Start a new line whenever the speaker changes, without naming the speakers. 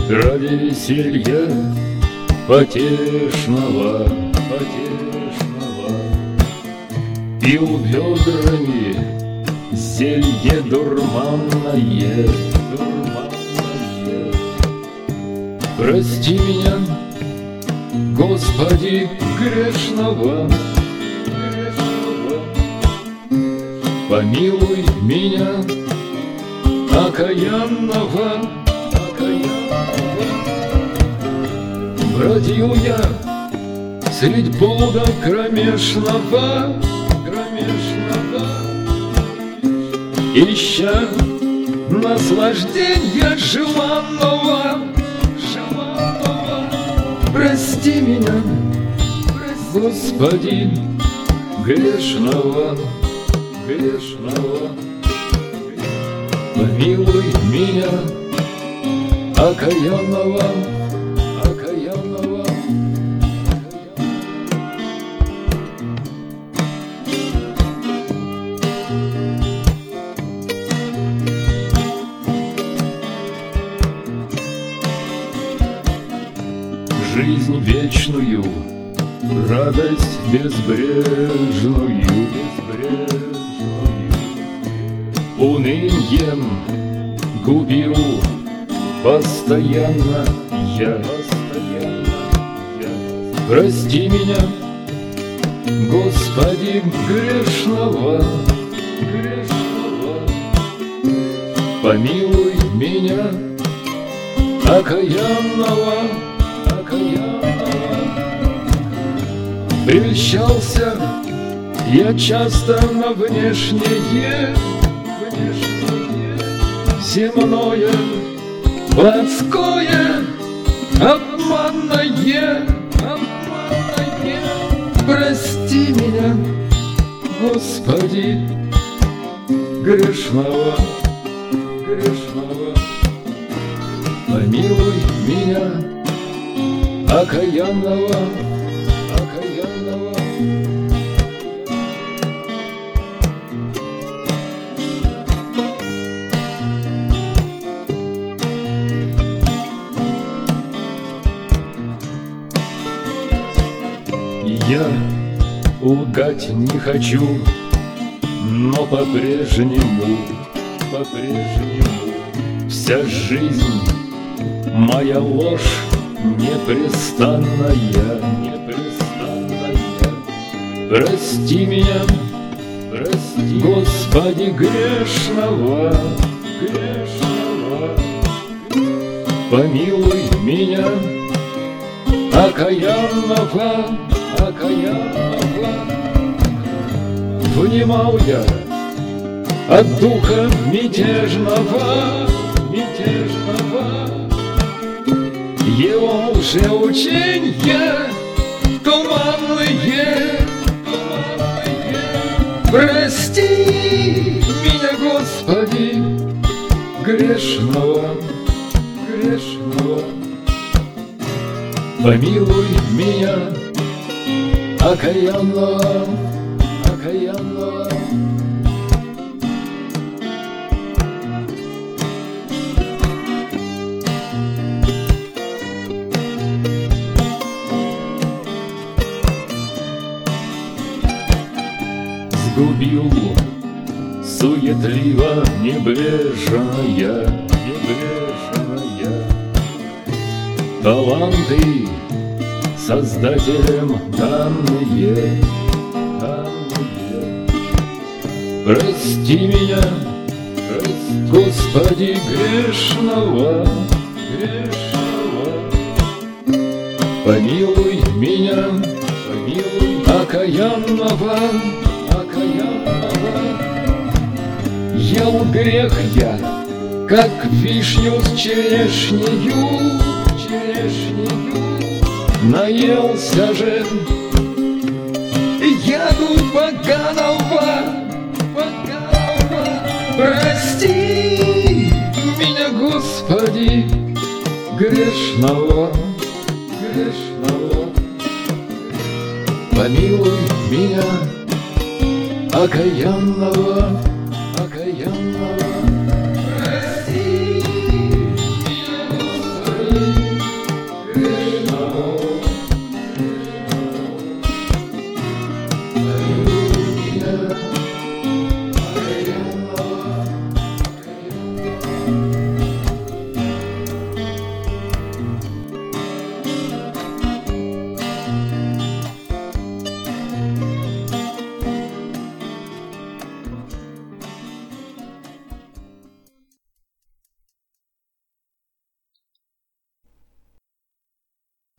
ради веселья потешного, пил бедрами зелье дурманное. Прости меня, Господи, грешного, помилуй меня, окаянного. Бродил я средь блуда кромешного, ища наслаждения желанного. Прости меня, Господи, грешного, помилуй меня, окаянного. Жизнь вечную, радость безбрежную, унынием губил постоянно я. Прости меня, Господи, грешного, помилуй меня, окаянного. Прельщался я часто на внешнее, земное, плотское, обманное. Прости меня, Господи, грешного, помилуй меня, окаянного. Я лгать не хочу, но по-прежнему вся жизнь моя ложь непрестанная. Прости меня, Господи, грешного, помилуй меня, окаянного. Внимал я от духа мятежного, его лжеученья туманные. Прости меня, Господи, грешного, помилуй меня, окаянного. Сгубил суетливо небрежная таланты Создателем данные. Прости меня, Господи, грешного, помилуй меня, окаянного. Ел грех я, как вишню с черешнею, наелся же яду поганого. Прости меня, Господи, грешного, помилуй меня, окаянного.